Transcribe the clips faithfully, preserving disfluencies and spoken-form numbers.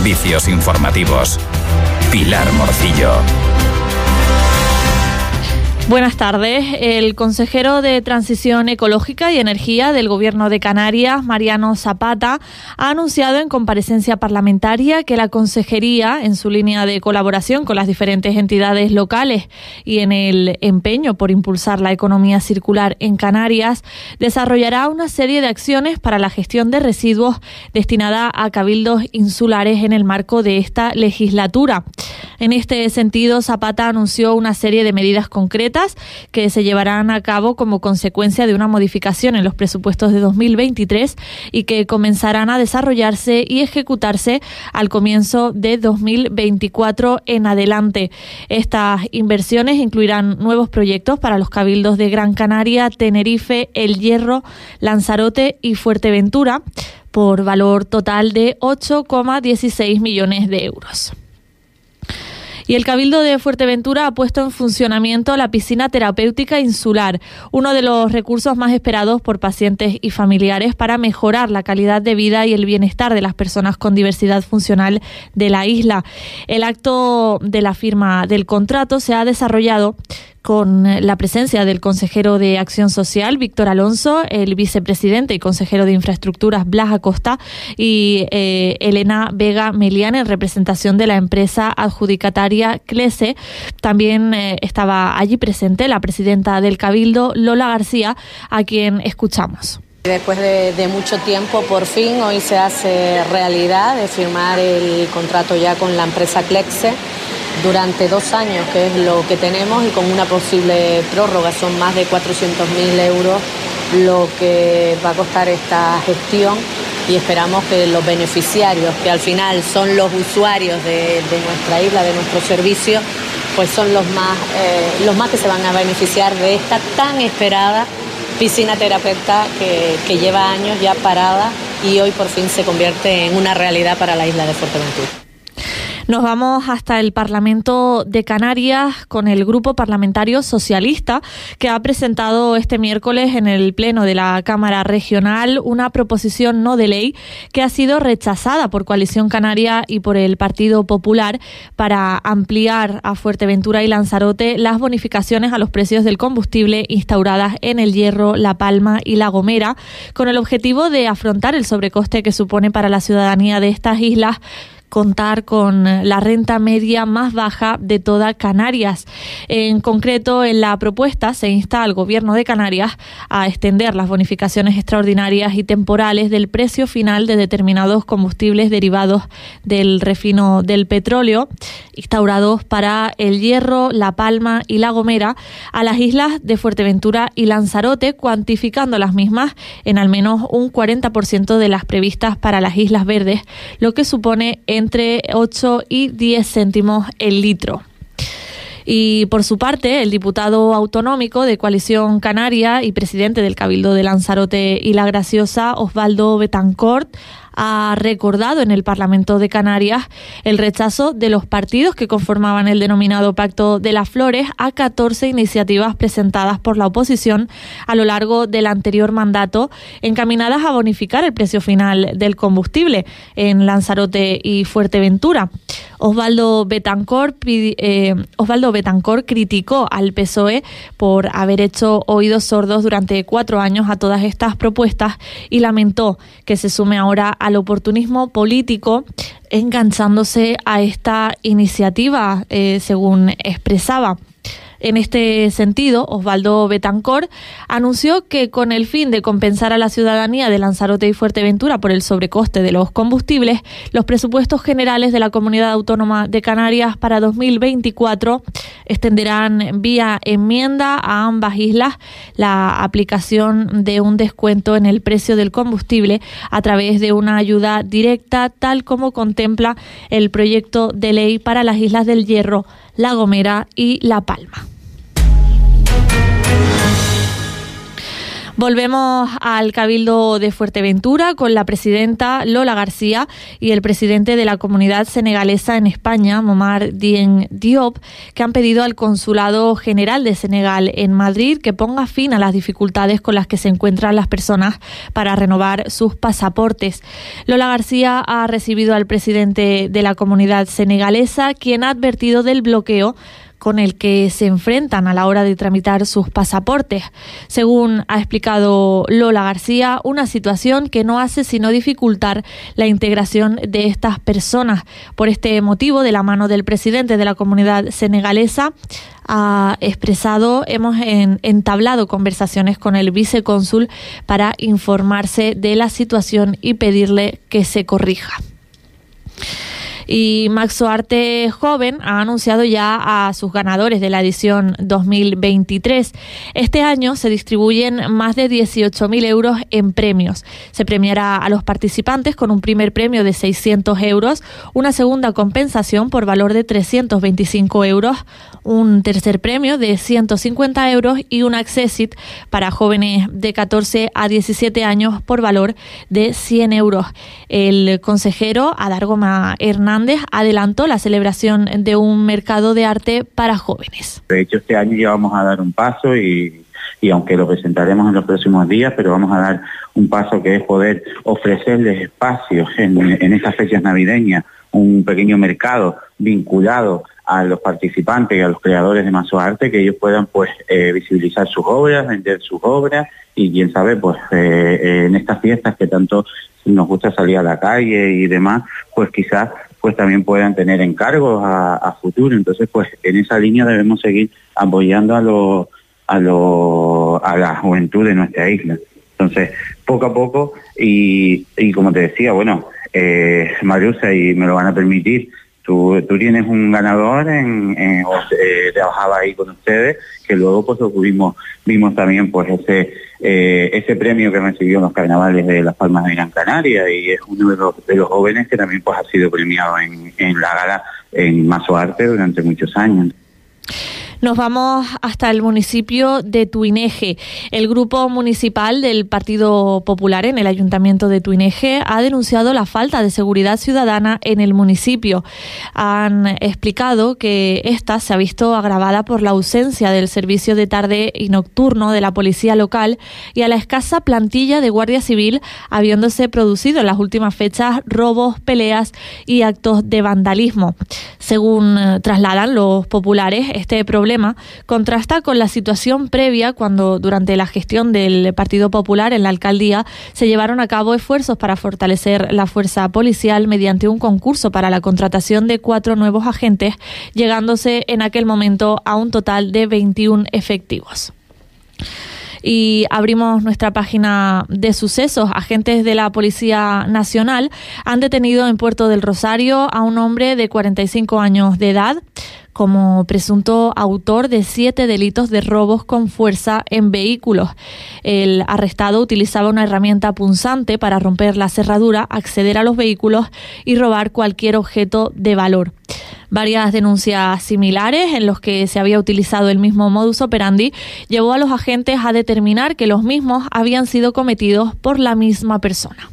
Servicios informativos. Pilar Morcillo. Buenas tardes. El consejero de Transición Ecológica y Energía del Gobierno de Canarias, Mariano Zapata, ha anunciado en comparecencia parlamentaria que la consejería, en su línea de colaboración con las diferentes entidades locales y en el empeño por impulsar la economía circular en Canarias, desarrollará una serie de acciones para la gestión de residuos destinada a cabildos insulares en el marco de esta legislatura. En este sentido, Zapata anunció una serie de medidas concretas que se llevarán a cabo como consecuencia de una modificación en los presupuestos de dos mil veintitrés y que comenzarán a desarrollarse y ejecutarse al comienzo de dos mil veinticuatro en adelante. Estas inversiones incluirán nuevos proyectos para los cabildos de Gran Canaria, Tenerife, El Hierro, Lanzarote y Fuerteventura, por valor total de ocho coma dieciséis millones de euros. Y el Cabildo de Fuerteventura ha puesto en funcionamiento la piscina terapéutica insular, uno de los recursos más esperados por pacientes y familiares para mejorar la calidad de vida y el bienestar de las personas con diversidad funcional de la isla. El acto de la firma del contrato se ha desarrollado con la presencia del consejero de Acción Social, Víctor Alonso, el vicepresidente y consejero de Infraestructuras, Blas Acosta, y eh, Elena Vega Melián, en representación de la empresa adjudicataria CLESE. También eh, estaba allí presente la presidenta del Cabildo, Lola García, a quien escuchamos. Después de, de mucho tiempo, por fin, hoy se hace realidad de firmar el contrato ya con la empresa CLESE durante dos años, que es lo que tenemos, y con una posible prórroga. Son más de cuatrocientos mil euros lo que va a costar esta gestión, y esperamos que los beneficiarios, que al final son los usuarios de, de nuestra isla, de nuestro servicio, pues son los más, eh, los más que se van a beneficiar de esta tan esperada piscina terapeuta que, que lleva años ya parada y hoy por fin se convierte en una realidad para la isla de Fuerteventura. Nos vamos hasta el Parlamento de Canarias con el Grupo Parlamentario Socialista, que ha presentado este miércoles en el Pleno de la Cámara Regional una proposición no de ley que ha sido rechazada por Coalición Canaria y por el Partido Popular para ampliar a Fuerteventura y Lanzarote las bonificaciones a los precios del combustible instauradas en El Hierro, La Palma y La Gomera, con el objetivo de afrontar el sobrecoste que supone para la ciudadanía de estas islas contar con la renta media más baja de toda Canarias. En concreto, en la propuesta se insta al Gobierno de Canarias a extender las bonificaciones extraordinarias y temporales del precio final de determinados combustibles derivados del refino del petróleo, instaurados para El Hierro, La Palma y La Gomera, a las islas de Fuerteventura y Lanzarote, cuantificando las mismas en al menos un cuarenta por ciento de las previstas para las Islas Verdes, lo que supone en entre ocho y diez céntimos el litro. Y por su parte, el diputado autonómico de Coalición Canaria y presidente del Cabildo de Lanzarote y La Graciosa, Osvaldo Betancourt, ha recordado en el Parlamento de Canarias el rechazo de los partidos que conformaban el denominado Pacto de las Flores a catorce iniciativas presentadas por la oposición a lo largo del anterior mandato, encaminadas a bonificar el precio final del combustible en Lanzarote y Fuerteventura. Osvaldo Betancourt, eh, Osvaldo Betancourt criticó al P S O E por haber hecho oídos sordos durante cuatro años a todas estas propuestas y lamentó que se sume ahora al oportunismo político enganchándose a esta iniciativa, eh, según expresaba. En este sentido, Osvaldo Betancourt anunció que con el fin de compensar a la ciudadanía de Lanzarote y Fuerteventura por el sobrecoste de los combustibles, los presupuestos generales de la Comunidad Autónoma de Canarias para dos mil veinticuatro extenderán vía enmienda a ambas islas la aplicación de un descuento en el precio del combustible a través de una ayuda directa, tal como contempla el proyecto de ley para las Islas del Hierro, La Gomera y La Palma. Volvemos al Cabildo de Fuerteventura con la presidenta Lola García y el presidente de la comunidad senegalesa en España, Momar Dieng Diop, que han pedido al Consulado General de Senegal en Madrid que ponga fin a las dificultades con las que se encuentran las personas para renovar sus pasaportes. Lola García ha recibido al presidente de la comunidad senegalesa, quien ha advertido del bloqueo con el que se enfrentan a la hora de tramitar sus pasaportes. Según ha explicado Lola García, una situación que no hace sino dificultar la integración de estas personas. Por este motivo, de la mano del presidente de la comunidad senegalesa, ha expresado, hemos en, entablado conversaciones con el vicecónsul para informarse de la situación y pedirle que se corrija. Y Maxoarte Joven ha anunciado ya a sus ganadores de la edición dos mil veintitrés. Este año se distribuyen más de dieciocho mil euros en premios. Se premiará a los participantes con un primer premio de seiscientos euros, una segunda compensación por valor de trescientos veinticinco euros, un tercer premio de ciento cincuenta euros y un Accessit para jóvenes de catorce a diecisiete años por valor de cien euros. El consejero Adargoma Hernández adelantó la celebración de un mercado de arte para jóvenes. De hecho, este año ya vamos a dar un paso y, y aunque lo presentaremos en los próximos días, pero vamos a dar un paso que es poder ofrecerles espacios en, en estas fechas navideñas, un pequeño mercado vinculado a los participantes y a los creadores de Maxoarte, que ellos puedan pues eh, visibilizar sus obras, vender sus obras y quién sabe, pues eh, eh, en estas fiestas que tanto nos gusta salir a la calle y demás, pues quizás pues también puedan tener encargos a, a futuro. Entonces, pues en esa línea debemos seguir apoyando a los a los a la juventud de nuestra isla. Entonces, poco a poco, y, y como te decía, bueno, eh, Marusa, y me lo van a permitir, tú, tú tienes un ganador, en, en eh, trabajaba ahí con ustedes, que luego pues vimos, vimos también pues ese eh, ese premio que recibió en los carnavales de Las Palmas de Gran Canaria, y es uno de los, de los jóvenes que también pues ha sido premiado en, en la gala en Maxoarte durante muchos años. Nos vamos hasta el municipio de Tuineje. El grupo municipal del Partido Popular en el Ayuntamiento de Tuineje ha denunciado la falta de seguridad ciudadana en el municipio. Han explicado que esta se ha visto agravada por la ausencia del servicio de tarde y nocturno de la policía local y a la escasa plantilla de Guardia Civil, habiéndose producido en las últimas fechas robos, peleas y actos de vandalismo. Según eh, trasladan los populares, este problema contrasta con la situación previa cuando durante la gestión del Partido Popular en la alcaldía se llevaron a cabo esfuerzos para fortalecer la fuerza policial mediante un concurso para la contratación de cuatro nuevos agentes, llegándose en aquel momento a un total de veintiún efectivos. Y abrimos nuestra página de sucesos. Agentes de la Policía Nacional han detenido en Puerto del Rosario a un hombre de cuarenta y cinco años de edad como presunto autor de siete delitos de robos con fuerza en vehículos. El arrestado utilizaba una herramienta punzante para romper la cerradura, acceder a los vehículos y robar cualquier objeto de valor. Varias denuncias similares en los que se había utilizado el mismo modus operandi llevó a los agentes a determinar que los mismos habían sido cometidos por la misma persona.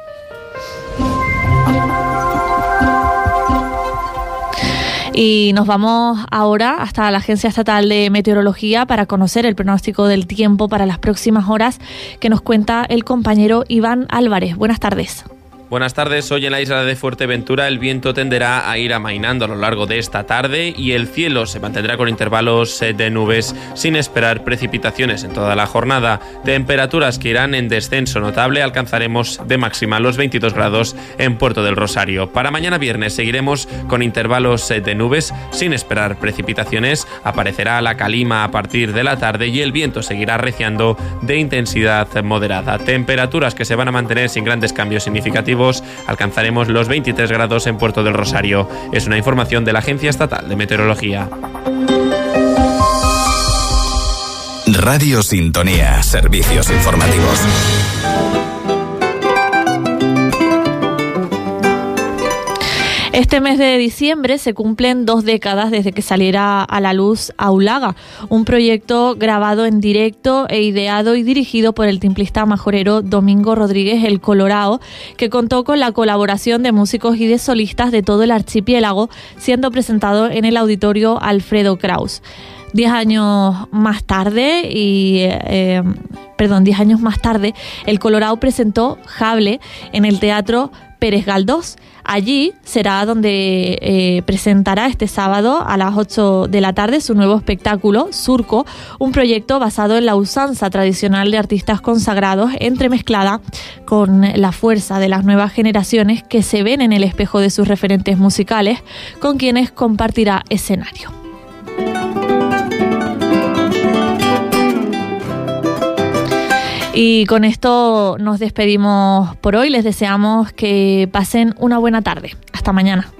Y nos vamos ahora hasta la Agencia Estatal de Meteorología para conocer el pronóstico del tiempo para las próximas horas que nos cuenta el compañero Iván Álvarez. Buenas tardes. Buenas tardes. Hoy en la isla de Fuerteventura el viento tenderá a ir amainando a lo largo de esta tarde y el cielo se mantendrá con intervalos de nubes sin esperar precipitaciones en toda la jornada. Temperaturas que irán en descenso notable. Alcanzaremos de máxima los veintidós grados en Puerto del Rosario. Para mañana viernes seguiremos con intervalos de nubes sin esperar precipitaciones. Aparecerá la calima a partir de la tarde y el viento seguirá arreciando de intensidad moderada. Temperaturas que se van a mantener sin grandes cambios significativos. Alcanzaremos los veintitrés grados en Puerto del Rosario. Es una información de la Agencia Estatal de Meteorología. Radio Sintonía, servicios informativos. Este mes de diciembre se cumplen dos décadas desde que saliera a la luz Aulaga, un proyecto grabado en directo e ideado y dirigido por el timplista majorero Domingo Rodríguez el Colorao, que contó con la colaboración de músicos y de solistas de todo el archipiélago, siendo presentado en el auditorio Alfredo Kraus. Diez años más tarde, y eh, perdón, diez años más tarde, el Colorao presentó Jable en el Teatro Pérez Galdós. Allí será donde eh, presentará este sábado a las ocho de la tarde su nuevo espectáculo, Surco, un proyecto basado en la usanza tradicional de artistas consagrados, entremezclada con la fuerza de las nuevas generaciones que se ven en el espejo de sus referentes musicales, con quienes compartirá escenario. Y con esto nos despedimos por hoy. Les deseamos que pasen una buena tarde. Hasta mañana.